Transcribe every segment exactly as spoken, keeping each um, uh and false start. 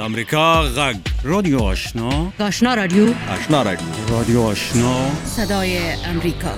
امریکا غږ رادیو آشنا آشنا رادیو آشنا رادیو رادیو آشنا صدای امریکا.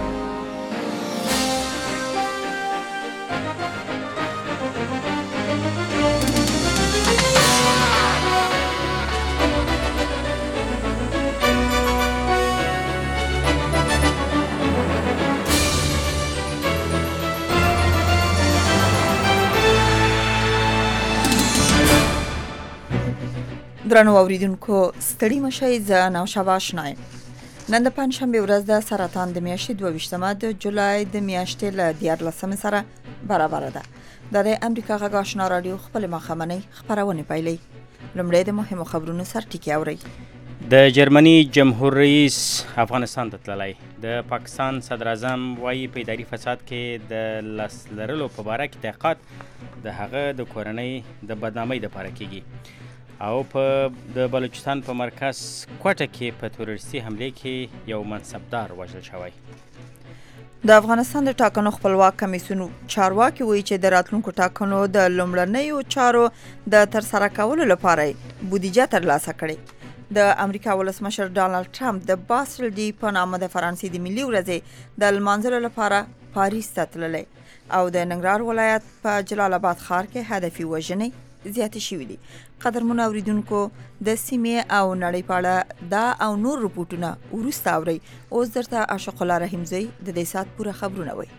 درنو اوریدونکو ستړي مشئ زه نوشابه آشنا یم. نن د پنجشنبې ورځ د سرطان د میاشتې دوه ویشتمه د جولای د میاشتې له دیارلسمې سره برابره ده. دا د امریکا غږ آشنا رادیو خپل ماښامنۍ خپرونې پیلوي. لومړی د مهمو خبرونو سرټکي اورئ. د جرمني جمهور رئیس افغانستان ته تللی. د پاکستان صدر اعظم وایي په اداري فساد کې د لاس لرلو په باره کې تحقیقات د هغه د کورنۍ د بدنامۍ دپاره کیږي. او په د بلوچستان په مرکز کوټه کې په تروریستي حمله کې یو منصبدار وژل شوی. د افغانستان د ټاکنو خپلواک کمیسیون چارواکي وایي چې د راتلونکو ټاکنو د لومړنیو چارو د ترسره کولو لپاره بودیجه ترلاسه کړې. د امریکا ولسمشر ډانلډ ټرمپ د باسل ډي په نامه د فرانسې د ملي ورځې د لمانځلو لپاره پاریس ته تللی او د ننګرهار ولایت په جلال آباد ښار کې هدفي وژنې زیاتې شوي دي. قدرمنو اوریدونکو د سیمې او نړۍ په اړه دا او نور رپورټونه وروسته اورئ. اوس درته عاشق الله رحیمزی د دې ساعت پوره خبرونه وایي.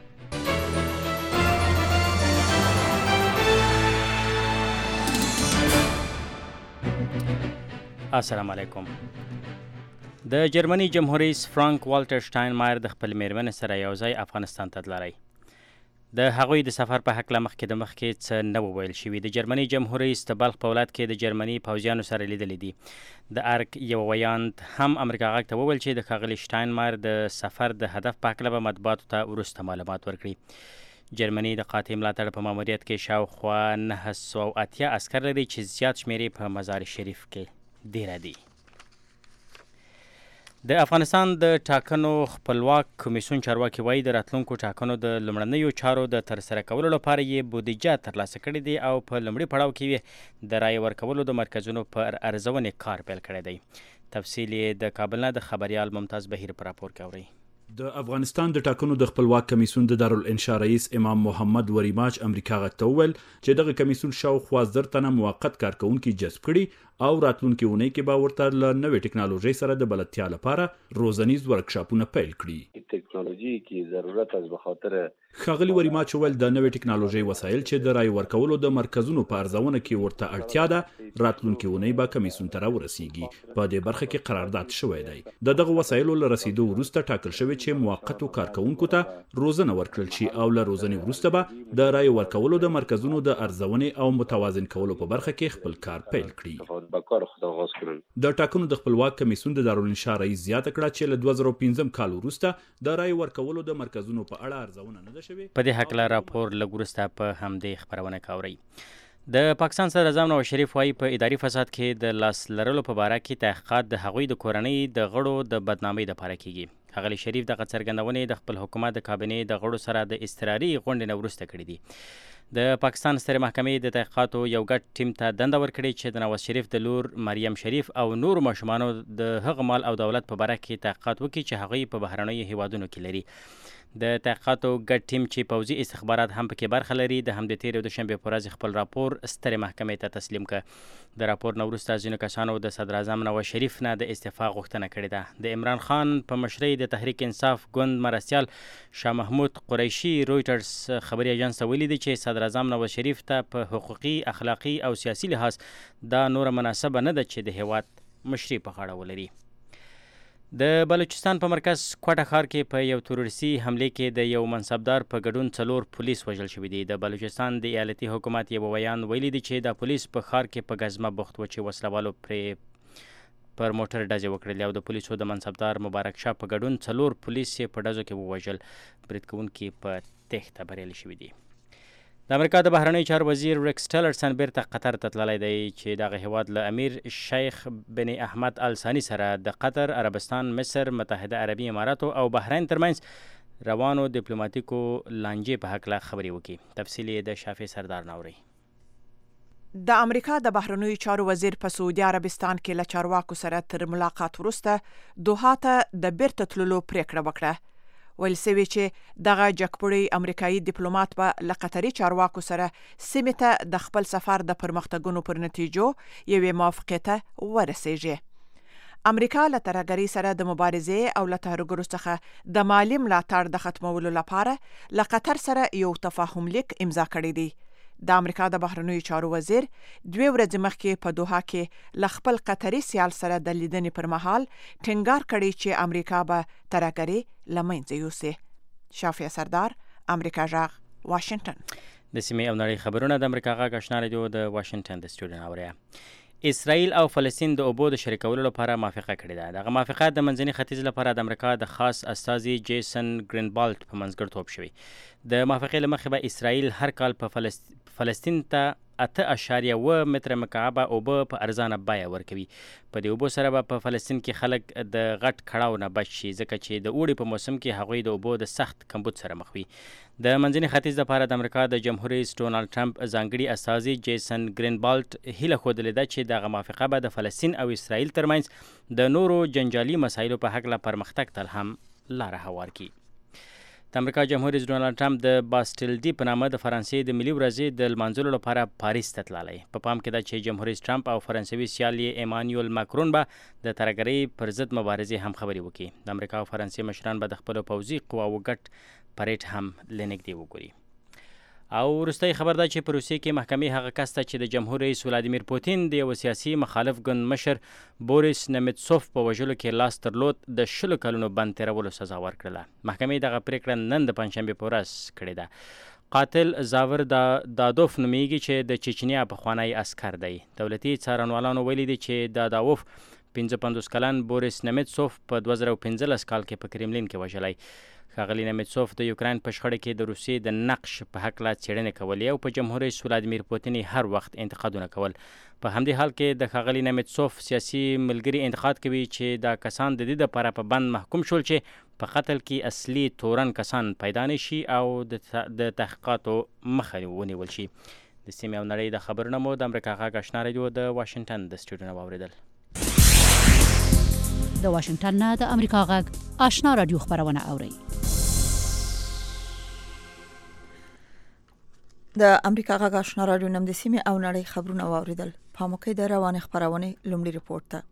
السلام علیکم. د جرمني جمهور رئیس فرانک والټر شټاینمایر د خپل میرمنې سره یو ځای افغانستان ته تللی. د هغوی د سفر په هکله مخکې د مخکې څه نه وویل شوي. د جرمني جمهور رئیس د بلخ په ولایت کې د جرمني پوځیانو سره لیدلی دي. د ارګ یو ویاند هم امریکا غږ ته وویل چې د ښاغلي شټاینمایر د سفر د هدف په هکله به مطبوعاتو ته وروسته معلومات ورکړي. جرمني د قاطع ملاتړ په ماموریت کې شاوخوا نهه سوه اتیا عسکر لري چې زیات شمېر یې په مزار شریف کې دیره دي. د افغانستان د ټاکنو خپلواک کمیسیون چارواکي وایي د راتلونکو ټاکنو د لومړنیو چارو د ترسره کولو لپاره یې بودیجه ترلاسه کړې دي او په لومړي پړاو کې یې د رایې ورکولو د مرکزونو پر ارزونې کار پیل کړی دی. تفصیل یې د کابل نه د خبریال ممتاز بهیر په راپور کې اورئ. د افغانستان د ټاکنو د خپلواک کمیسیون د دارالانشا رئیس امام محمد وریماج امریکا غږ ته وویل چې دغه کمیسیون شاوخوا زر تنه موقت کارکونکي جذب کړي او راتلونکي اونۍ کې به ورته له نوې ټکنالوژۍ سره د بلدتیا لپاره روزنیز ورکشاپونه پیل کړي. ټکنالوژي کې ضرورت از بخاطر ښاغلي وریماج وویل د نوې ټکنالوژۍ وسایل چې د رای ورکولو د مرکزونو په ارزونه کې ورته اړتیا ده راتلونکي اونۍ به کمیسیون ته راورسیږي. په دې برخه کې قرارداد شوی دی. د دغه وسایلو له رسیدو وروسته ټاکل شوی چې موقتو کارکونکو ته روزنه ورکړل شي او له روزنې وروسته به د رای ورکولو د مرکزونو د ارزونې او متوازن کولو په برخه کې خپل کار پیل کړي. د ټاکنو د خپلواک کمیسیون د دارالانشا رئیس زیاته کړه چې له دوه زره پنځم کال وروسته د رای ورکولو د مرکزونو په اړه ارزونه نه ده شوې. په دې هکله راپور لږ وروسته په همدې خپرونه کې اورئ. د پاکستان صدر اعظم نواز شریف وایي په اداري فساد کې د لاس لرلو په باره کې تحقیقات د هغوی د کورنۍ د غړو د بدنامۍ دپاره کیږي. ښاغلي شریف دغه څرګندونې د خپل حکومت د کابینې د غړو سره د اضطراري غونډې نه وروسته کړي دي. د پاکستان سترې محکمې د تحقیقاتو یو ګډ ټیم ته دنده ورکړې چې د نواز شریف د لور مریم شریف او نورو ماشومانو د هغه مال او دولت په باره کې تحقیقات وکړي چې هغوی په بهرنیو هیوادونو کې لري. د تحقیقاتو ګډ ټیم چې پوځي استخبارات هم پکې برخه لري د همدې تېرې دوشنبې په ورځ خپل راپور سترې محکمې ته تسلیم کړ. د راپور نه وروسته ځینو کسانو د صدر اعظم نواز شریف نه د استعفا غوښتنه کړې ده. د عمران خان په مشرۍ د تحریک انصاف ګوند مرستیال شاه محمود قریشي رویټرز خبري ایجنس ته ویلي دي چې صدر اعظم نواز شریف ته په حقوقي اخلاقي او سیاسي لحاظ دا نوره مناسبه نه ده چې د هیواد مشري په غاړه ولري. د بلوچستان په مرکز کوټه ښار کې په یو تروریستي حملې کې د یو منصبدار په ګډون څلور پولیس وژل شوي دي. د بلوچستان د ایالتي حکومت یو ویان ویلي دي چې د پولیس په ښار کې په ګزمه بوخت و چې وسلوالو پرې پر موټر ډزې وکړلې او د پولیسو د منصبدار مبارک شاه په ګډون څلور پولیس یې په ډزو کې ووژل. برید کوونکي په تېښته بریالي شوي دي. د امریکا د بهرنیو چارو وزیر ریکس ټیلرسن بیرته قطر ته تللی دی چې دغه هیواد له امیر شیخ بن احمد ال ثاني سره د قطر، عربستان، مصر، متحده عربي اماراتو او بحرین ترمنځ روانو ډیپلوماټیکو لانجې په هکله خبرې وکړي. تفصیل یې د شافع سردار نه اورئ. د امریکا د بهرنیو چارو وزیر په سعودي عربستان کې له چارواکو سره تر ملاقات وروسته دوحه ته د بیرته تللو پریکړه وکړه. ویل سوي چې دغه جګپوړی امریکایي ډیپلوماټ به له قطري چارواکو سره سیمې ته د خپل سفر د پرمختګونو پر نتیجو یوې موافقې ته ورسیږي. امریکا له ترهګرۍ سره د مبارزې او له ترهګرو څخه د مالي ملاتړ د ختمولو لپاره له قطر سره یو تفاهم لیک امضا کړی دی. د امریکا د بهرنیو چارو وزیر دوه ورځې مخکې په دوحه کې له خپل قطري سیال سره د لیدنې پر مهال ټینګار کړی چې امریکا به ترهګري له منځه یوسي. شافیه سردار، امریکا غږ، واشنگټن. د سیمې او نړۍ خبرونه د امریکا غږ آشنا رادیو د واشنگټن د سټوډیو اوریا. اسرائیل او فلسطین د اوبو د شریکولو لپاره موافقه کړې ده. دغه موافقه د منځني ختیځ لپاره د امریکا د خاص استازي جیسن ګرینبالټ په منځګړیتوب شوی. د موافقې له مخې به اسرائیل هر کال په فلسط... فلسطین ته اته اشاریه اوه متره مکعبه اوبه په ارزانه بیه ورکوي. په دې اوبو سره به په فلسطین کې خلک د غټ کړاو نه بچ شي، ځکه چې د اوړي په موسم کې هغوی د اوبو د سخت کمبود سره مخ وي. د منځني ختیځ لپاره د امریکا د جمهور رئیس ډونالډ ټرمپ ځانګړي استازي جیسن ګرینبالټ هیله ښودلې ده چې دغه موافقه به د فلسطین او اسرائیل ترمنځ د نورو جنجالي مسایلو په هکله پرمختګ ته هم لاره هوار کړي. د امریکا جمهور رئیس ډونالډ ټرمپ د باستل ډي په نامه د فرانسې د ملي ورځې د لمانځلو لپاره پاریس ته تللی. په پام کې ده چې جمهور رئیس ټرمپ او فرانسوي سیال یې ایمانویل ماکرون به د ترهګرۍ پر ضد مبارزې هم خبرې وکړي. د امریکا او فرانسې مشران به د خپلو پوځي قواوو ګډ پریډ هم له نږدې وګوري. او وروستی خبر ده چې په روسیې کې محکمې هغه کس ته چې د جمهور رئیس ولادیمیر پوتین د یو سیاسي مخالف ګوند مشر بوریس نمیتسوف په وژلو کې لاس درلود د شلو کلونو بند تیرولو سزا ورکړله. محکمې دغه پریکړه نن د پنجشنبې په ورځ کړې ده. قاتل زاور دا دادوف نومیږي چې د چچنیا پخوانی عسکر دی. دولتي څارنوالانو ویلي دي چې داداوف پنځه پنځوس کلن بوریس نمیتسوف په دوه زره پنځلس کال کې په کرملین کې وژلی. ښاغلي نمیتسوف د یوکراین په شخړه کې د روسیې د نقش په هکله څېړنې کولې او په جمهور رئیس ولادیمیر پوتین هر وخت انتقادونه کول. په همدې حال کې د ښاغلي نمیتسوف سیاسي ملګري انتقاد کوي چې دا کسان د دې دپاره په بند محکوم شول چې په قتل کې اصلي تورن کسان پیدا نه شي او د تحقیقاتو مخه ونیول شي. د سیمې او نړۍ د خبرونه مو د امریکا غږ آشنا رادیو د واشنګټن د سټوډیو نه واورېدل. د واشنګټن نه د امریکا غږ آشنا رادیو خبرونه اورئ. د امریکا غږ آشنا رادیو نم د سیمې او نړۍ خبرونه واوریدل. په موقع د رواني خبرونه لومړی ریپورت ته.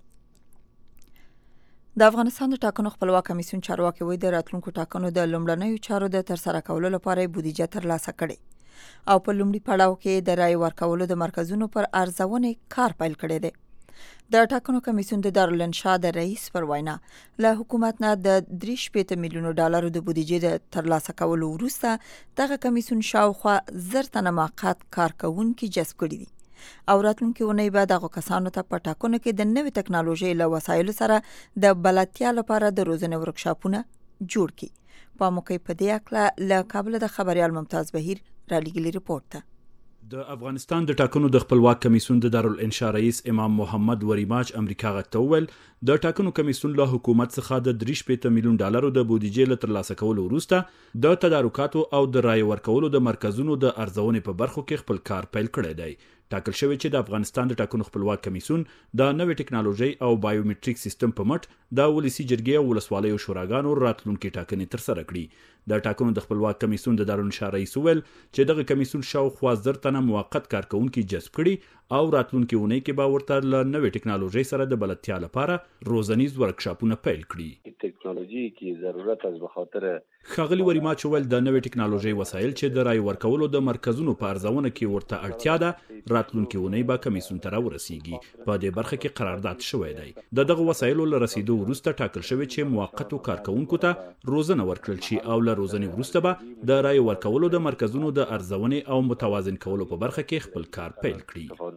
د افغانستان د ټاکنو خپلواک کمیسیون چارواکي وایي د راتلونکو ټاکنو د لومړنیو چارو د ترسره کولو لپاره بودیجه ترلاسه کړي او په لومړي پړاو کې د رای ورکولو د مرکزونو پر ارزونې کار پیل کړی دی. د ټاکنو کمیسیون د دارالانشا د رئیس پر وینا له حکومت نه د درې شپېته میلیونو ډالرو د بودیجې د ترلاسه کولو وروسته دغه کمیسیون شاوخوا زر تنه موقت کارکونکي جذب کړي دي او راتلونکي اونۍ به دغه کسانو ته په ټاکنو کې د نوې ټکنالوژۍ له وسایلو سره د بلدتیا لپاره د روزنې ورکشاپونه جوړ کړي. په موقع په دې اړه له کابل د خبريال ممتاز بهیر را لېږلي ریپورت ته. د افغانستان د ټاکنو د خپلواک کمیسیون د دارالانشا رئیس امام محمد وریماج امریکا غږ ته وویل د ټاکنو کمیسیون له حکومت څخه د درې شپېته میلیون ډالرو د بودیجې له ترلاسه کولو وروسته د تدارکاتو او د رای ورکولو د مرکزونو د ارزونې په برخو کې خپل کار پیل کړی دی. ټاکل شوی چې د افغانستان د ټاکنو خپلواک کمیسیون د نوې ټکنالوژي او بایومټریک سیستم په مټ د ولسی جرګې او ولسوالیو شوراګانو راتلونکي ټاکنې ترسره کړي. د ټاکنو د خپلواک کمیسیون د دارالانشا رئیس ویل چې دغه کمیسیون شاوخوا زر تنه موقت کارکونکي جذب کړي او راتلونکي اونۍ کې به ورته له نوې ټکنالوژي سره د بلدتیا لپاره روزنیز ورکشاپونه پیل کړي. ټکنالوژي کې ضرورت از به خاطر ښاغلي وریماج ویل د نوې ټکنالوژي وسایل چې د رای ورکولو د مرکزونو په ارزونه کې ورته اړتیا ده راتلونکي اونۍ به کمیسیون ته راورسیږي. په دې برخه کې قرارداد شوی دی. د دغه وسایلو له رسیدو وروسته ټاکل شوی چې موقتو کارکونکو ته روزنه ورکړل شي او له روزنې وروسته به د رای ورکولو د مرکزونو د ارزونې او متوازن کولو په برخه کې خپل کار پیل کړي.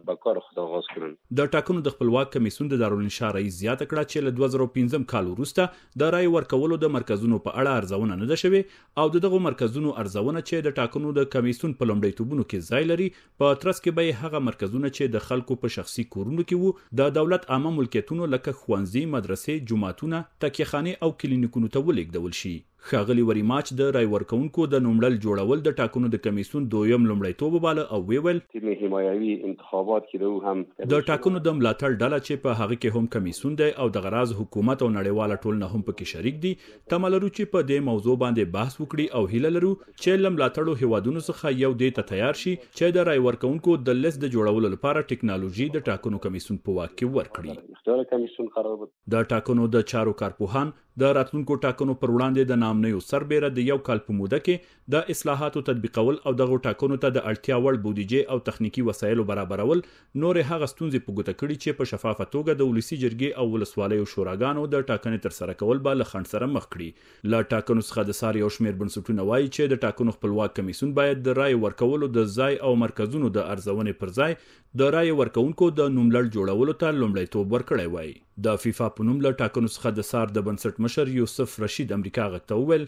د ټاکنو د خپلواک کمیسیون د دارالانشا رئیس زیاته کړه چې له دوه زره پنځم کال وروسته د رای ورکولو د مرکزونو په اړه ارزونه نه ده شوې او دغه مرکزونو ارزونه چې د ټاکنو د کمیسیون په لومړیتوبونو کې ځای لري په ترڅ کې به هغه مرکزونه چې د خلکو په شخصي کورونو کې وو د دولت عامه ملکیتونو لکه ښوونځي، مدرسې، جوماتونه، تکیهخانې او کلینیکونو ته ولېږدول شي. ښاغلي وریماچ د رای ورکونکو د نوملړ جوړول د ټاکنو د کمیسیون دویم لومړیتوب وباله او ویل تیم حمایوي انتخابات کې رو هم د ټاکنو د ملاتړ ډله چې په هغه کې هم کمیسیون دی او د غراز حکومت او نړیواله ټولنه هم پکې شریک دي تمه لرو چې په دې موضوع باندې بحث وکړي او هیله لرو چې له ملاتړو هیوادونو څخه یو دې ته تیار شي چې د رای ورکونکو د لیست د جوړولو لپاره ټکنالوژي د ټاکنو کمیسیون په واک کې ورکړي. اختیار کمیسیون قرار بود د ټاکنو د چارو کارپوهان د راتلونکو ټاکنو پر وړاندې د نامنیو سربېره د یو کال په موده کې د اصلاحاتو تطبیقول او دغه ټاکنو ته د اړتیا وړ بودیجه او تخنیکی وسایلو برابرول نور هغه ستونزې په ګوته کړي چې په شفافه توګه د ولسی جرګې او ولسوالیو شوراګانو د ټاکنې تر سره کول به له خنډ سره مخ کړي. له ټاکنو څخه د سار یو شمېر بنسټونه وایي چې د ټاکنو خپلواک کمیسیون باید د رای ورکولو د ځای او مرکزونو د ارزونې پر ځای د رای ورکونکو د نوملړ جوړولو ته لومړیتوب ورکړی وای. د فیفا په نوم له ټاکنو څخه د سار د بنسټ مشر یوسف رشید امریکا غږ ته وویل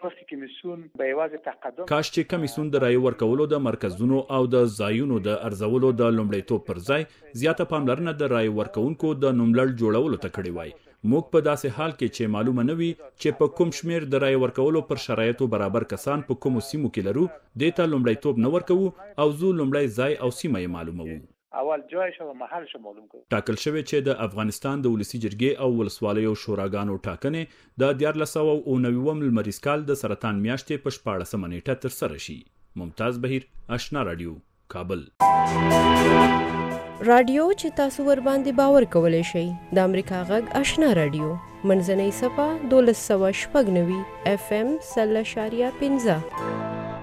کاش چې کمیسیون د رای ورکولو د مرکزونو او د ځایونو د ارزولو د لومړیتوب پر ځای زیاته پاملرنه د رای ورکونکو د نوملړ جوړولو ته کړې وای. موږ په داسې حال کې چې معلومه نه وي چې په کوم شمیر د رای ورکولو پر شرایطو برابر کسان په کومو سیمو کې لرو دې ته لومړیتوب نه ورکوو او زو لومړی ځای او سیمه یې معلوموو. اول جایش او محلش معلوم کړو. ټاکل شوی چې د افغانستان د ولسی جرګې او ولسوالیو شوراګانو ټاکنې د دیارلس سوه او نوي لمریز کال د سرطان میاشتې په شپاړسمه نیټه ترسره شي. ممتاز بهیر، آشنا رادیو، کابل. رادیو چې تاسو ور باندې باور کولای شئ د امریکا غږ آشنا رادیو منځنۍ صفه دولس سوه شپږ نوي اف ام سل اشاریه پنځه.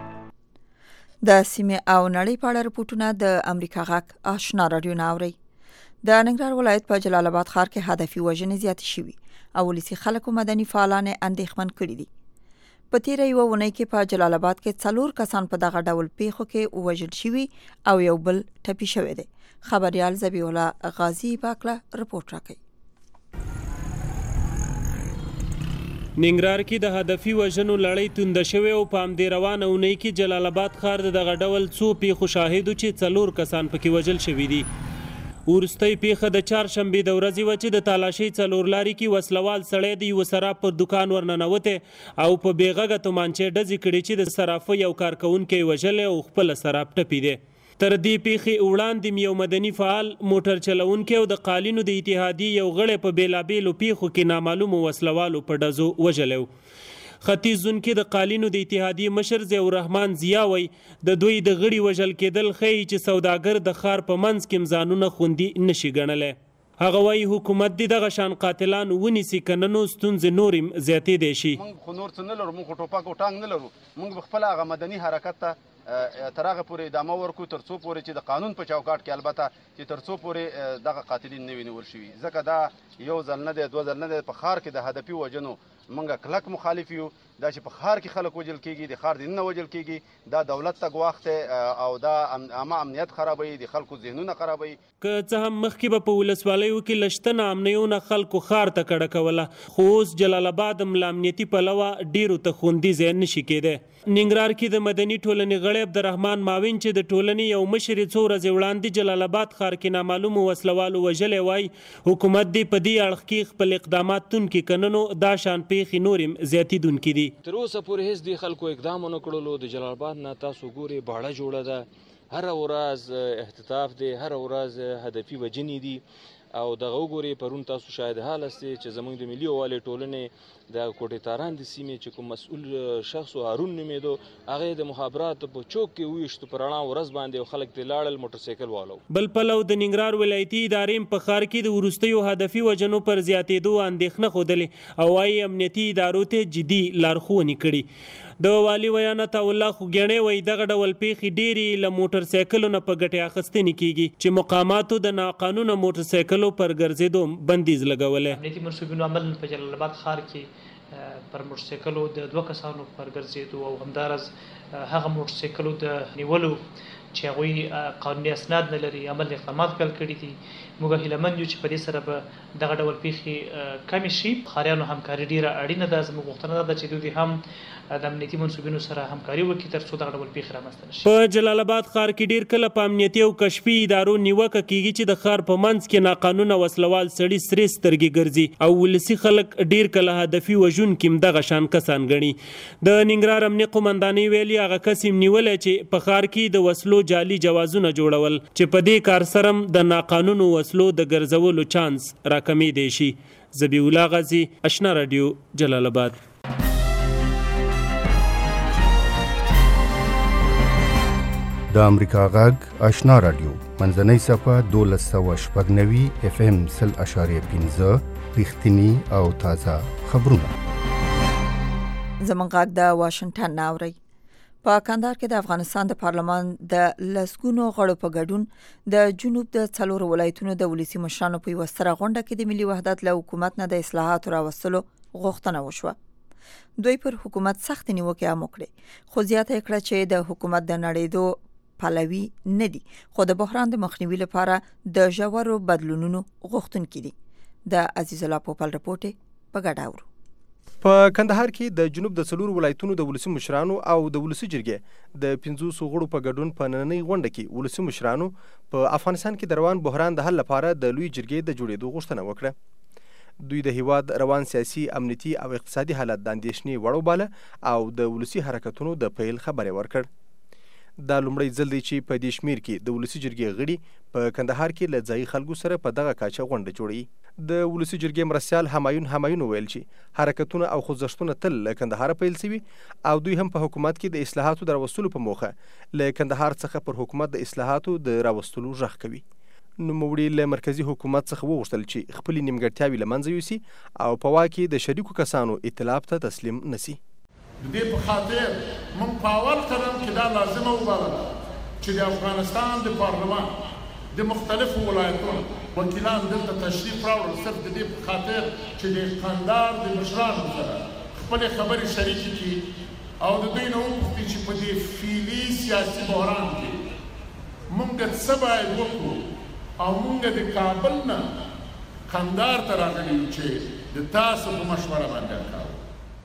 د سیمې او نړۍ په اړه رپورټونه د امریکا غږ آشنا رادیو ناوري. د ننګرهار ولایت په جلال آباد ښار کې هدفي وژنې زیاتې شوي او ولسی خلکو مدني فعالان اندېښمن کړي دي. په تیره یوه اونۍ کې په جلال آباد کې څلور کسان په دغه ډول پیښو کې وژل شوي او یو بل ټپي شوی دی. خبريال ذبیح الله غازی باکله رپورټ راکوي. ننګرهار کې د هدفي وژنو لړۍ تونده شوې او په همدې روانه اونۍ کې جلال آباد ښار د دغه ډول څو پیښو شاهدو چې څلور کسان پکې وژل شوي دي. وروستۍ پیښه د چهارشنبې د ورځې وه چې د تالاشۍ څلور لارې کې وسلوال سړی د یوه صراف پر دوکان ورننوتی او په بېغږه تومانچې ډزې کړې چې د صرافه یو کارکوونکی وژلی او خپله صراف ټپي دی. تر دې پیښې وړاندې یو مدني فعال موټر چلونکی او د قالینو د اتحادیې یو غړی په بېلابېلو پیښو کې نامعلومو وسلوالو په ډزو وژلی و. ختیځ زون کې د قالینو د اتحادیې مشر ضیاء الرحمن ضیا وایي د دوی د غړي وژل کېدل ښیي چې سوداګر د ښار په منځ کې ځانونه خوندي نشي ګڼلی. هغه وایي حکومت دې دغه شان قاتلان ونیسي که نه نو ستونزې نورې زیاتېدی شي. موږ خو نور څه نه لرو، موږ خو ټوپک او ټانګ نه لرو. موږ به خپله هغه مدني حرکت ته تر هغه پورې ادامه ورکو تر څو پورې چې د قانون په چوکاټ کې البته چې تر څو پورې دغه قاتلین نه وي نیول شوي. ځکه دا یو ځل نه دی، دوه ځل نه دی. په ښار کې د هدفي وژنو موږ کلک مخالف یو. دا چې په ښار کې خلک وژل کېږي، د ښار دننه وژل کېږي، دا دولت ته ګواښ دی او دا عامه امنیت خرابوي، د خلکو ذهنونه خرابوي. که څه هم مخکې به په ولسوالیو کې له شتنه امنیونه خلکو ښار ته کډه کوله، خو اوس جلال آباد هم له امنیتي پلوه ډېرو ته خوندي ځای نشي کېدی. ننګرهار کې د مدني ټولنې غړی عبدالرحمن ماوین چې د ټولنې یو مشر یې څو ورځې وړاندې جلال آباد ښار کې نامعلومو وسلوالو وژلی وایي حکومت دې په دې اړخ کې خپل اقدامات تونکي که نه نو دا شان پیښې نورې زیاتېدونکي دي. تر اوسه پورې هېڅ دې خلکو اقدام ونه کړلو. د جلال آباد نه تاسو ګورئ باړه جوړه ده، هره ورځ احتطاف دی، هره ورځ هدفي وژنې دي او دغه وګورئ پرون تاسو شاید حال استئ چې زموږ د ملي یووالي ټولنې د کوټې تاران د سیمې چې کوم مسؤل شخص و هارون نومېدو، هغه د مخابراتو په چوک کې وویشتو په رڼا ورځ باندې او خلک ترې لاړل موټرسایکل والو. بل پلو د ننګرهار ولایتي ادارې په ښار کې د وروستیو هدفي وژنو پر زیاتېدو اندېښنه ښودلې او وایي امنیتي ادارو ته جدي لارښوونې کړي. د والي ویانت الله خوږیاڼی وایي دغه ډول پیښې ډېرې له موټرسایکلو نه په ګټې اخیستنې کېږي چې مقاماتو د ناقانونه موټرسایکلو پر ګرځېدو بندیز لګولی. امنیتي منصوبینو عمل په جلال آباد ښار کې پر موټرسایکلو د دوه کسانو پر ګرځېدو او همداراز هغه موټرسایکلو د نیولو چې هغوی قانوني اسناد نه لري عمل اقدامات پیل کړي دي. موږ هیله مند یو چې په دې سره به دغه ډول پیښې کمې شي. ښاریانو همکاري ډېره اړینه ده. زموږ غوښتنه ده چې دوی هم د امنیتي منصوبینو سره همکاري وکړي تر څو دغه ډول پیښې رامنځته نه شي. په جلال آباد ښار کې ډېر کله په امنیتي او کشفي ادارو نیوکه کیږي چې د ښار په منځ کې ناقانونه وسلوال سړي سرې سترګې ګرځي او ولسي خلک ډېر کله هدفي وژونکي هم دغه شان کسان ګڼي. د ننګرهار امنیه قومندانۍ ویلي هغه کس یې نیولی چې په ښار کې د وسلو جعلي جوازونه جوړول چې په دې کار سره هم د ناقانونو وسلو د ګرځولو چانس راکمېدی شي. ذبیح الله غازي، اشنا رادیو، جلال آباد. د امریکا غږ آشنا رادیو منځنۍ صفحه دولس سوه شپږ نوي اف ام سل اشاریه پنځه رښتیني او تازه خبرونه. زمونږ غږ د واشنگټن نه اورئ. په کندهار کې د افغانستان د پارلمان د لسګونو غړو په ګډون د جنوب د څلورو ولایتونو د ولسي مشرانو په یوه ستره غونډه کې د ملي وحدت له حکومت نه د اصلاحاتو راوستلو غوښتنه وشوه. دوی پر حکومت سخت نیوکې هم وکړې، خو زیاته یې کړه چې د حکومت د نړېدو پلوي نه دي، خو د بحران د مخنیوي لپاره د ژورو بدلونونو غوښتونکي دي. د عزیز الله پوپل رپورټ په ګډه اورو. په کندهار کې د جنوب د څلورو ولایتونو د ولسي مشرانو او د ولسي جرګې د پنځوسو غړو په ګډون په نننۍ غونډه کې ولسي مشرانو په افغانستان کې د روان بحران د حل لپاره د لوی جرګې د جوړېدو غوښتنه وکړه. دوی د هیواد روان سیاسي، امنیتي او اقتصادي حالت د اندېښنې وړ وباله او د ولسي حرکتونو د پیل خبرې ورکړ. دا لومړی ځل دی چې په دې شمیر کې د ولسي جرګې غړي په کندهار کې له ځایي خلکو سره په دغه کاچه غونډه جوړوي. د ولسي جرګې مرستیال همایون همایون ویل چې حرکتونه او خوځښتونه تل له کندهار پیل شوي او دوی هم په حکومت کې د اصلاحاتو د راوستلو په موخه له کندهار څخه پر حکومت د اصلاحاتو د راوستلو غږ کوي. نوموړي له مرکزي حکومت څخه وغوښتل چې خپلې نیمګړتیاوې له منځه یوسي او په واک کې د شریکو کسانو ائتلاف ته تسلیم نشي. د دې په خاطر موږ په اول قدم کې دا لازمه وبلله چې د افغانستان د پارلمان د مختلفو ولایتونو وکیلان دلته تشریف راوړل، صرف د دې په خاطر چې د کندهار د مشرانو سره خپلې خبرې شریکې کړي او د دوی نه وپوښتي چې په دې فعلي سیاسي بحران کې موږ څه باید وکړو او موږ د کابل نه کندهار ته راغلي یو چې د تاسو په مشوره باندې کار.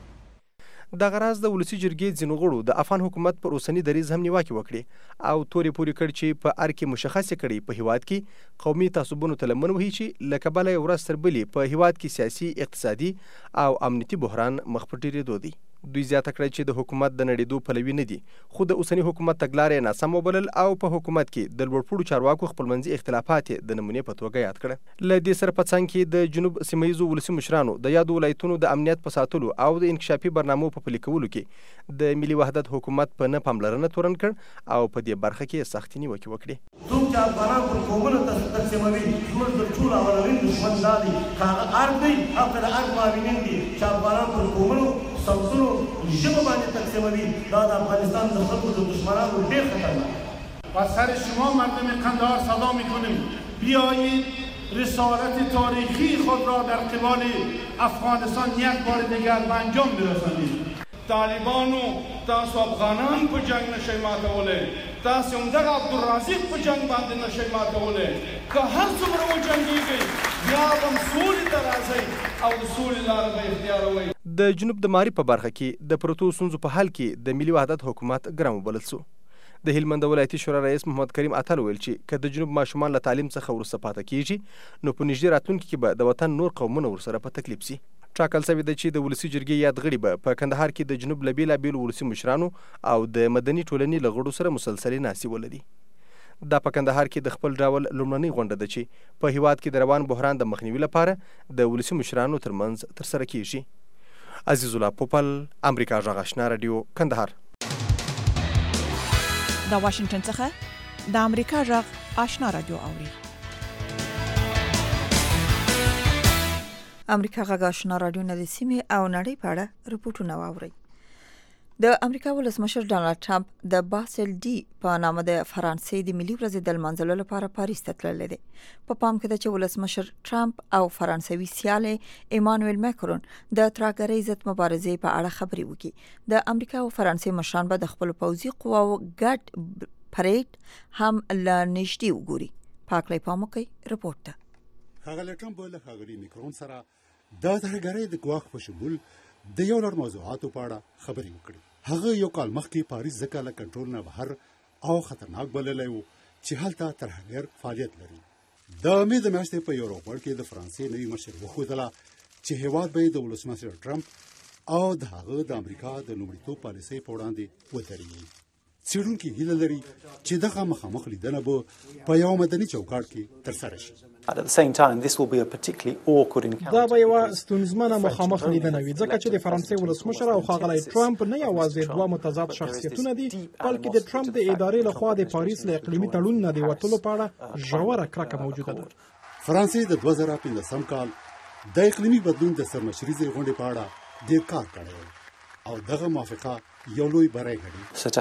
دغه راز د ولسي جرګې ځینو غړو د افغان حکومت پر اوسني دریځ هم نیوکې وکړې او تورې پورې کړ چې په ار کې مشخصې کړي په هیواد کې قومي تعصبونو ته لمن وهي چې له کبله یې ورځ تر بلې په هیواد کې سیاسي، اقتصادي او امنیتي بحران مخ په ډیرېدو دی. دوی زیاته کړه چې د حکومت د نړېدو پلوي نه دي، خو د اوسني حکومت تګلارې ناسم وبلل او په حکومت کې د لوړپوړو چارواکو خپلمنځي اختلافات د نمونې په توګه یاد کړه. له دې سره په څنګ کې د جنوب سیمه ییزو ولسي مشرانو د یادو ولایتونو د امنیت په ساتلو او د انکشافي برنامو په پلي کولو کې د ملي وحدت حکومت په نه پاملرنه تورن کړ او په دې برخه کې سختې نیوکې وکړې. څوک چې افغانان پر قومونو تقسیموي زموږ تر ټولو اولنی دښمن دا دی که هغه ارګ دی او که د ارګ معاونین دي چې افغانان پر قومونو سمتونو ژبه باندې تقسیموي، دا د افغانستان د خلکو د دشمنانو ډېر خطرناک. از سر شما مردم قندهار صدا میکنیم بیایید رسالت تاریخی خود را در قبال افغانستان یک بار دیگر به انجام برسانید. طالبانو تاسو افغانان په جنگ نشئ ماتولی، تاسو همدغه عبدالرازق په جنگ باندې نشئ ماتولی. که هر څومره وجنګېږئ بیا به هم سولې ته راځئ او د سولې لاره به اختیاروئ. د جنوب د ماري په برخه کې د پروتو ستونزو په حل کې د ملي وحدت حکومت ګرم وبلل سو. د هلمند ولایتي شورا رئیس محمد کریم اتل ویل چې که د جنوب ماشومان له تعلیم څخه وروسته پاتې کیږي نو په نږدې راتلونکي کې به د وطن نور قومونه ورسره په تکلیف سي. ټاکل شوې ده چې د ولسي جرګې یاد غړي به په کندهار کې د جنوب له بېلابېلو ولسي مشرانو او د مدني ټولنې له غړو سره مسلسلې ناستې ولري. دا په کندهار کې د خپل ډول لومړنۍ غونډه ده چې په هیواد کې د روان بحران د مخنیوي لپاره د ولسي مشرانو ترمنځ ترسره کیږي. عزیز الله پوپل، امریکا غږ آشنا رادیو، کندهار. د واشنگټن څخه د امریکا غږ آشنا رادیو اوري. امریکا غږ آشنا رادیو نه د سیمې او نړۍ په اړه رپورټونه واوري. د امریکا ولسمشر ډانلډ ټرمپ د باسل ډي په نامه د فرانسې د ملي ورځې د لمانځلو لپاره پاریس ته تللی دی. په پام کې ده چې ولسمشر ټرمپ او فرانسوي سیال ایمانوئل ماکرون د ترهګرۍ ضد مبارزې په اړه خبرې وکړي. د امریکا او فرانسې مشران به د خپل پوځي قواو ګډ پریډ هم له نږدې وګوري. پاکلی پاموکي رپورټ ده. ښاغلی ټرمپ له ښاغلي میکرون سره د ترهګرۍ د ګواښ په شمول د یو لړ موضوعاتو په اړه خبرې وکړي. هغه یو کال مخکې پاریس ځکه له کنټرول نه بهر او خطرناک بللی و چې هلته ترهګر فعالیت لري. د مې د میاشتې په یو راپور کې د فرانسې نوي مشر وښودله چې هېواد به د ولسمشر ټرمپ او د هغه د امریکا د لومړیتوب پالیسۍ په وړاندې ودرېږي. څېړونکي هیله لري چې دغه مخامخ لیدنه به په یو مدني چوکاټ کې ترسره شي. دا به یوه ستونزمنه مخامخ لیدنه وي ځکه چې د فرانسې ولسمشر او ښاغلی ټرمپ نه یوازې دوه متضاد شخصیتونه دي بلکې د ټرمپ د ادارې لخوا د پاریس له اقلیمي تړون نه د وتلو په اړه ژوره کرکه موجوده ده. فرانسې د دوه زره پنځلسم کال د اقلیمي بدلون د سرمشریزې غونډې په اړه ډېر کار کړی او دغه موافقه یو لوی بری ګڼي.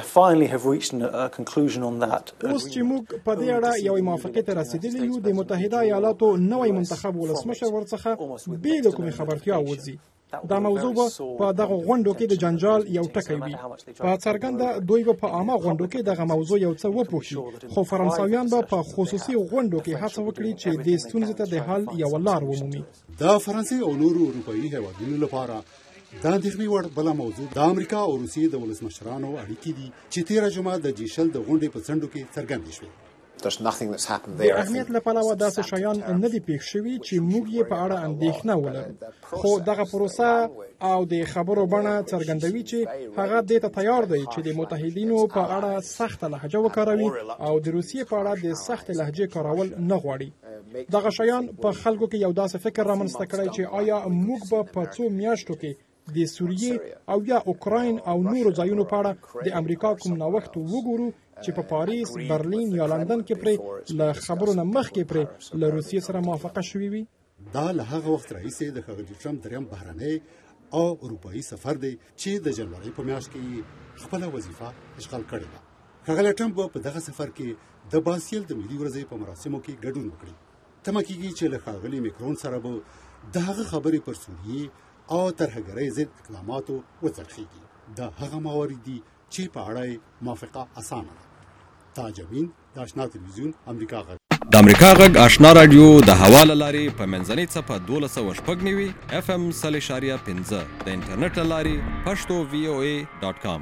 اوس چې موږ په دې اړه یوې موافقې ته رسېدلي یو د متحده ایالاتو نوی منتخب ولسمشر ورڅخه بې له کومې خبرتیا وځي. دا موضوع به په دغه غونډو کې د جنجال یو ټکی وي. په څرګنده دوی به په عامه غونډو کې دغه موضوع یو څه وپوښي خو فرانسویان به په خصوصي غونډو کې هڅه وکړي چې دې ستونزې ته د حل یوه لار ومومي. د فرانسې او نورو اروپایي هېوادونو لپاره دا اندېښنې وړ بله موضوع د امریکا او روسیې د ولسمشرانو اړیکې دي چې تېره جمعه د جي شل د غونډې په څنډو کې څرګندې شوې. د اهمیت له پلوه داسې شیان نه دي پېښ شوي چې موږ یې په اړه اندېښنه ولرو خو دغه پروسه او د خبرو بڼه څرګندوي چې هغه دې ته تیار دی چې د متحدینو په اړه سخته لهجه وکاروي او د روسیې په اړه د سختې لهجې کارول نه غواړي. دغه شیان په خلکو کې یو داسې فکر رامنځته کړی چې آیا موږ به په څو میاشتو کې د سوریې او یا اوکراین او نورو ځایونو په اړه د امریکا کوم نوښت وګورو چې په پاریس، برلین یا لندن کې پرې له خبرو نه مخکې پرې له روسیې سره موافقه شوې وي. دا له هغه وخت راهیسې د ښاغلي ټرمپ دریم بهرنی او اروپایي سفر دی چې د جنورۍ په میاشت کې خپله وظیفه اشغال کړې ده. ښاغلی ټرمپ به په دغه سفر کې د باسیل د ملي ورځې په مراسمو کې ګډون وکړي. تمه کېږي چې له ښاغلي میکرون سره به د هغه خبرې پر سوریې او ترهګرۍ ضد اقداماتو وڅرخېږي. دا هغه موارد دي چې په اړه یې موافقه اسانه ده. تاج امین د آشنا تلویزیون امریکا غږ. د امریکا غږ آشنا رادیو د هوا له لارې په منځنۍ څپه دولس سوه شپږ نوي اف ام سل اشاریه پنځه د انټرنیټ له لارې پښتو وی او ای ډاټ کام.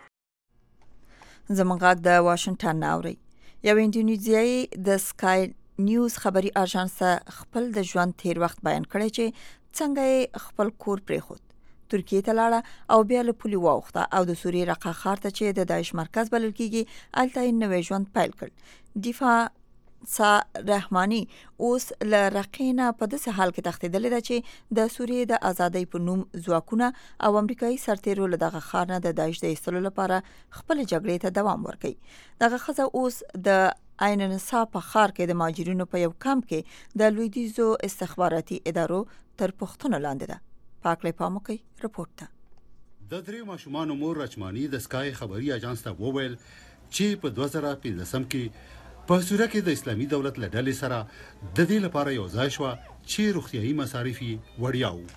زموږ غږ د واشنگټن نه اورئ. یو اندونیزیایي د سکای نیوز خبري اژانس خپل د ژوند تیر وخت بیان کړی چې څنګه خپل کور پرېښود، ترکیې ته لاړه او بیا له پولې واوښته او د سوریې رقه ښار ته چې د داعش مرکز بلل کېږي هلته یې نوی ژوند پیل کړ. دفاع سا رحماني اوس له رقې نه په داسې حال کې تښتېدلې ده چې د سوریې د ازادۍ په نوم ځواکونه او امریکایي سرتیرو له دغه ښار نه د داعش د ایستلو لپاره خپلې جګړې ته دوام ورکوي. دغه ښځه اوس د عین نسا په ښار کې د مهاجرینو په یو کمپ کې د لویدیځو استخباراتي ادارو تر پوښتنو لاندې ده. پاکلی پاموکي رپورټ ده. د درې ماشومانو مور رچماني د سکای خبري اژانس ته وویل چې په دوه زره پنځلسم کې په سوریه کې د اسلامي دولت له ډلې سره د دې لپاره یو ځای شوه چې روغتیایي مصارف یې وړیا وو.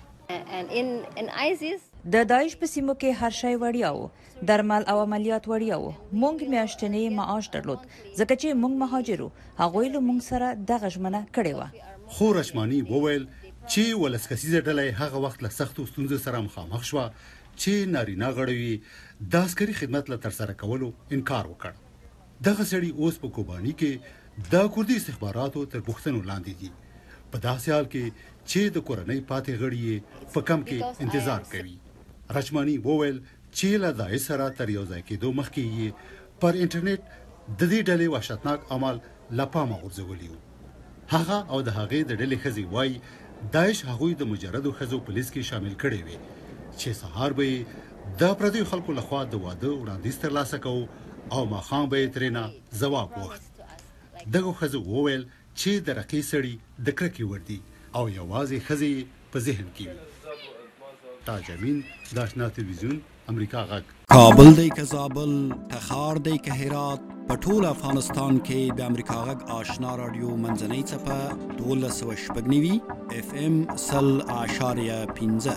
د داعش په سیمو کې هر شی وړیا وو، درمل او عملیات وړیا وو. موږ میاشتنی معاش درلود ځکه چې موږ مهاجرو، هغوی له موږ سره دغه ژمنه کړې وه. خو رچماني وویل چې ولس کسیزه ډله هغه وخت له سختو ستونزو سره مخامخ شوه چې نارینه غړي د عسکري خدمت له ترسره کولو انکار وکړ. دغه سړي اوس په کوباني کې د کوردي استخباراتو تر پوښتنو لاندې دي، په داسې حال کې چې د کورنۍ پاتې غړي په کم کې انتظار کوي. رچماني وویل چې له داعش سره تر یو ځای کېدو مخکې یې پر انټرنیټ د دې ډلې وحشتناک عمل له پامه غورځولی و. هغه او د هغې د ډلې ښځې وایي داعش هغوی د مجردو ښځو په لیست کې شامل کړی وي چې سهار به یې د پردیو خلکو لخوا د واده وړاندیز ترلاسه کوو او ماښام به یې ترېنه ځواب وغوښت. دغو ښځو وویل چې د رقې سړي د کرکې وړ دي او یوازې ښځې په ذهن کې وي. تاج امین د آشنا تلویزیون امریکا غږ. کابل دی که زابل، تخار دی که هرات، په ټول افغانستان کې د امریکا غږ آشنا رادیو منځنۍ څپه دولس سوه شپږ نوي اف ام سل اشاریه پنځه.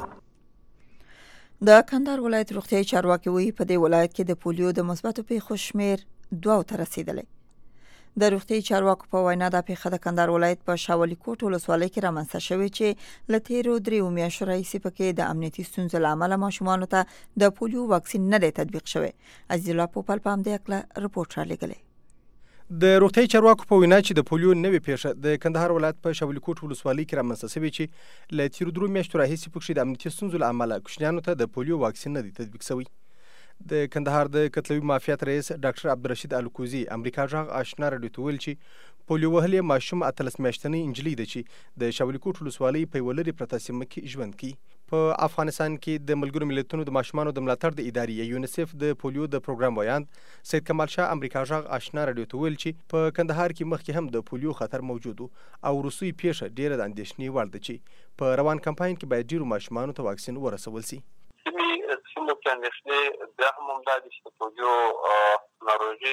د کندهار ولایت روغتیايي چارواکي وایي په دې ولایت کې د پولیو د مثبتو پیښو شمېر دوه ته رسیدلې. د روغتي چارواکو په وینا د پیښه د کندهار ولایت په شاولي کوټ ولسوالۍ کې رامنځته شوې چې له تیرو دریو میاشتو راهیسې پکې د امنیتي ستونزو له امله ماشومانو ته د پولیو واکسین نه دی تطبیق شوی. عزیز الله پوپل په همدې هکله رپورټ رالیږلی. د روغتي چارواکو په وینا چې د پولیو نوې پیښه د کندهار ولایت په شاولي کوټ ولسوالۍ کې رامنځته شوې چې له تیرو درو میاشتو راهیسې پکې د امنیتي ستونزو له امله کوچنیانو ته د پولیو واکسین نه دی تطبیق شوی. د کندهار د کتلوي مافیات رئیس ډاکټر عبدالرشید الکوزي امریکا غږ آشنا راډیو ته ویل چې پولیو وهلې ماشوم اتلس میاشتنۍ نجلۍ ده چې د شاولي کوټ ولسوالۍ په یوه لرې پرته سیمه کې ژوند کوي. په افغانستان کې د ملګرو ملتونو د ماشومانو د ملاتړ د ادارې یونیسف د پولیو د پروګرام ویاند سید کمال شاه امریکا غږ آشنا راډیو ته ویل چې په کندهار کې مخکې هم د پولیو خطر موجود او وروستۍ پیښه ډیره د اندېښنې وړ ده چې په روان کمپاین کې باید ډیرو ماشومانو ته واکسین ورسول شي. سیمو کې اندېښنې بیا هم همدا دي چې د پولیو ناروغي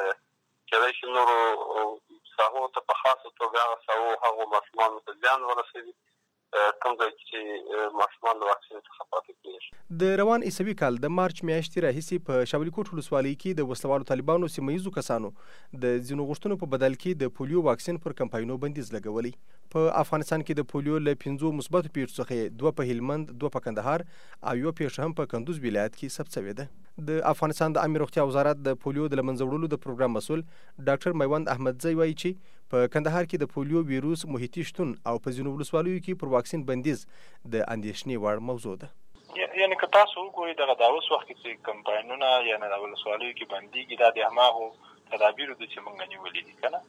کېدای شي نورو ساحو ته په خاصه توګه هغه ساحو هغو ماشومانو ته زیان ورسوي کوم ځای چې ماشومان د واکسین څخه پاتې کېږي. د روان عیسوي کال د مارچ میاشتې راهیسې په شاولي کوټ ولسوالۍ کې د وسلوالو طالبانو سیمه ییزو کسانو د ځینو غوښتنو په بدل کې د پولیو واکسین پر کمپاینو بندیز لګولی. په افغانستان کې د پولیو له پنځو مثبتو پیښو څخه دوه په هلمند، دوه په کندهار او یوه پیښه هم په کندوز ولایت کې ثبت شوې ده. د افغانستان د عامه روغتیا وزارت د پولیو د له منځه وړلو د پروګرام مسؤل ډاکټر میوند احمدزی وایي چې په کندهار کې د پولیو ویروس محیطي شتون او په ځینو ولسوالیو کې پر واکسین بندیز د اندېښنې وړ موضوع ده. یعنې که تاسو وګورئ دغه د اوس وخت کې چې کمپاینونه یعنې د ولسوالیو کې بندیږي دا د هماغو تدابیرو ده چې موږ نیولي دي که نه.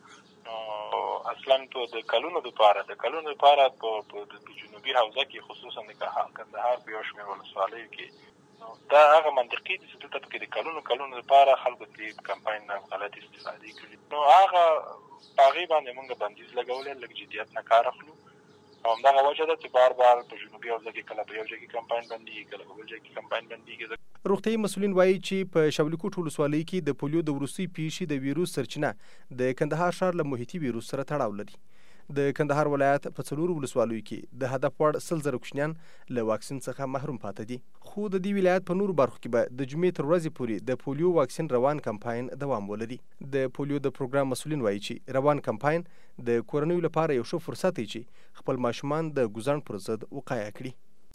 اصلا په د کلونو دپاره د کلونو دپاره په جنوبي حوزه کې خصوصا د کندهار په یو شمېر ولسوالیو کې دا هغه منطقي دي چې دلته پکې د کلونو کلونو دپاره خلکو ترې کمپاین نه غلط استفادې کړي. نو هغه په هغې باندې موږ بندیز لګولی لږ جدیت نه کار اخلو او همدغه وجه ده چې بار بار په جنوبي حوزه کې کله په یو ځای کې کمپاین بندېږي کله په بل ځای کې کمپاین بندېږي. روغتیايي مسؤلین وایي چې په شاولي کوټ ولسوالۍ کې د پولیو د وروستۍ پیښې د ویروس سرچینه د کندهار ښار له محیطي ویروس سره تړاو لري. د کندهار ولایت په څلورو ولسوالیو کې د هدف وړ سل زره کوچنیان له واکسین څخه محروم پاته دي. خو د دې ولایت په نورو برخو کې به د جمعې تر ورځې پورې د پولیو واکسین روان کمپاین دوام ولري. د پولیو د پروګرام مسؤلین وایي چې روان کمپاین د کورنیو لپاره یو ښه فرصت دی چې خپل ماشومان د ګوزڼ پر ضد وقایه کړي.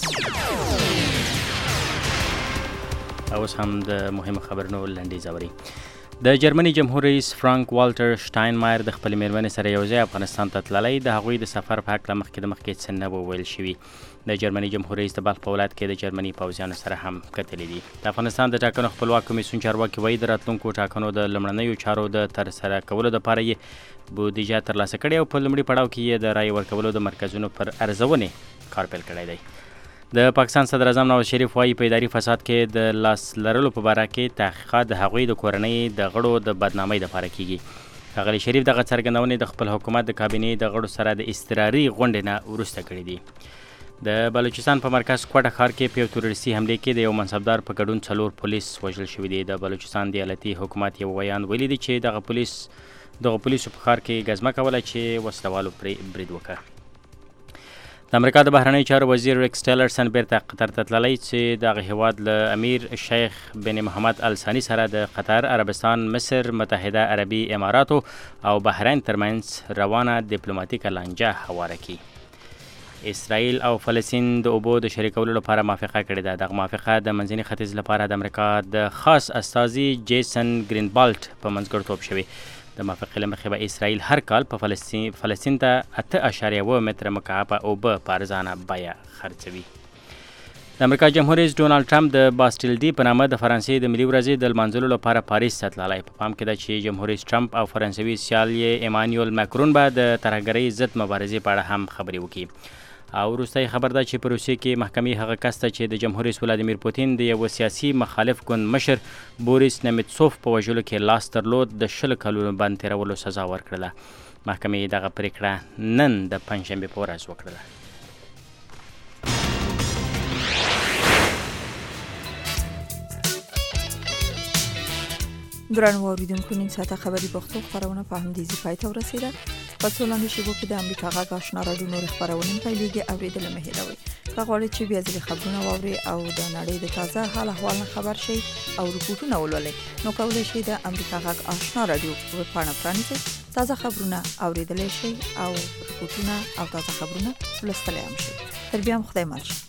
اوس هم د مهمو خبرونو لنډیز اورئ. د جرمني جمهور رئیس فرانک والټر شټاینمایر د خپلې مېرمنې سره یوځای افغانستان ته تللی. د هغوی د سفر په هکله مخکې د مخکې څه نه ویل شوي. د جرمني جمهور رئیس د بلخ په ولایت کې د جرمني پوځیانو سره هم کتلي دي. د افغانستان د ټاکنو خپلواک کمیسیون چارواکي وایي د راتلونکو ټاکنو د لومړنیو چارو د ترسره کولو دپاره یې بودیجه ترلاسه کړې او په لومړي پړاو کې یې د رایې ورکولو د مرکزونو پر ارزونې کار پیل کړی دی. د پاکستان صدر اعظم نواز شریف وایي په اداري فساد کې د لاس لرلو په باره کې تحقیقات د هغوی د کورنۍ د غړو د بدنامۍ دپاره کیږي. ښاغلي شریف دغه څرګندونې د خپل حکومت د کابینې د غړو سره د اضطراري غونډې نه وروسته کړي دي. د بلوچستان په مرکز کوټه ښار کې په یو تروریستي حملې کې د یو منصبدار په ګډون څلور پولیس وژل شوي دي. د بلوچستان د ایالتي حکومت یو ویان ویلي دی چې دغه پولیس دغه پولیسو په ښار کې ګزمه کوله چې وسلوالو پرې برید وکړ. د امریکا د بهرنیو چارو وزیر ریکس ټیلرسن بیرته قطر ته تللی چې دغه هیواد له امیر شیخ بن محمد ال ثاني سره د قطر، عربستان، مصر، متحده عربي اماراتو او بحرین ترمنځ روانه ډیپلوماټیکه لانجه هواره کړي. اسرائیل او فلسطین د اوبو د شریکولو لپاره موافقه کړې ده. دغه موافقه د منځني ختیځ لپاره د امریکا د خاص استازي جیسن ګرینبالټ په منځګړیتوب شوې. د موافقې له مخې به اسرائیل هر کال په فلسطین فلسطین ته اته اعشاریه اوه متره مکعبه اوبه په ارزانه بیه خرڅوي. د امریکا جمهور رئیس ډونالډ ټرمپ د باستیل ډي په نامه د فرانسې د ملي ورځې د لمانځلو لپاره پاریس ته تللی. په پام کې ده چې جمهور رئیس ټرمپ او فرانسوي سیال یې ایمانویل ماکرون به د ترهګرۍ ضد مبارزې په اړه هم خبرې وکړي. او وروستی خبر ده چې په روسیې کې محکمې هغه کس ته چې د جمهور رئیس ولادیمیر پوتین د یوه سیاسي مخالف ګوند مشر بوریس نمیتسوف په وژلو کې لاس درلود د شلو کلونو بند تېرولو سزا ورکړله. محکمې دغه پرېکړه نن د پنجشنبې په ورځ وکړله. درنو اوریدونکو نن ساعته خبري پښتو خبرونه په همدې ځای پای ته ورسیده. په څو لاندې شیبو کې د امریکا غږ آشنا راډیو نور خبرونه پیلېږي. اوریدل مه هېروئ. غواړئ چې بیا ځلې خبرونه واورئ او د نړۍ د تازه حال احوال نه خبر شئ او رپورټونه ولولئ نو کولی شئ د امریکا غږ آشنا رادیو ویب پاڼه پرانیزئ، تازه خبرونه اوریدلی شئ او رپورټونه او تازه خبرونه لوستلی هم شئ. تر بیا هم خدای مل شه.